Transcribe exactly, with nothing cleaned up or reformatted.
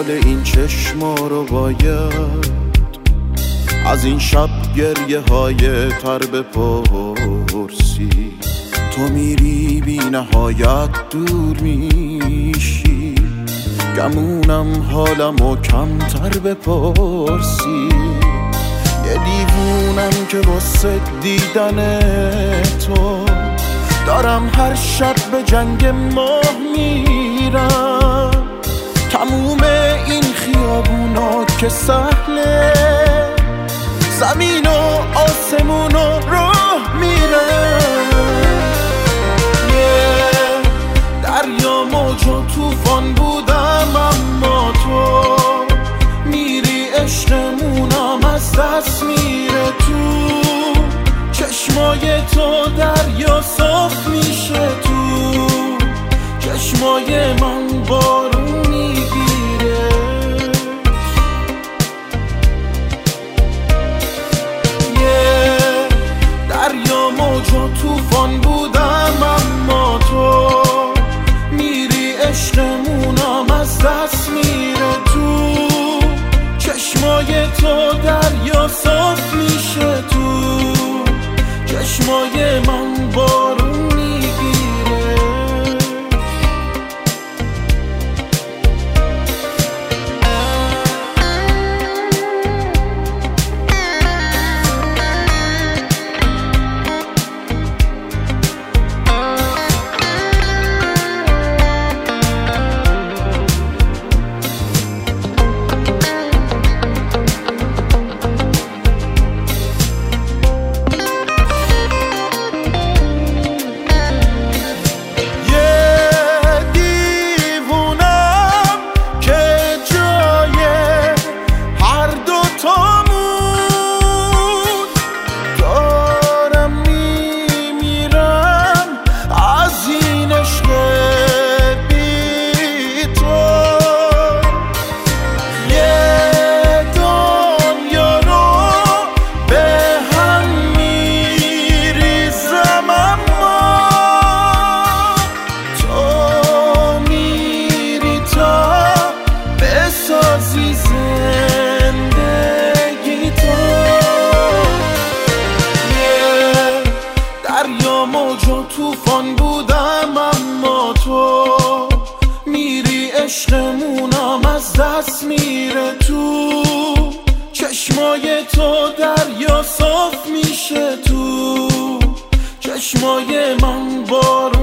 حال این چشما رو باید از این شب گریه های تر بپرسی. تو میری بی نهایت دور میشی، گمونم حالمو کمتر بپرسی. یه دیوونم که واسه دیدن تو دارم هر شب به جنگ ماه میرم. تموم این خیابونا که سهله، زمین و آسمون و راه میره. یه دریا موج و توفان بودم، اما تو میری عشقمونم از دست میره. تو چشمای تو دریا صاف میشه، تو چشمای من بارون میگیره. دریا موج و توفان بودم، اما تو میری عشقمونم از دست میره. تو چشمای تو دریا صاف میشه، تو چشمای من بارون میگیره. دریا موج و توفان بودم، اما تو میری عشقمونم از دست میره. تو چشمای تو دریا صاف میشه، تو چشمای من بارون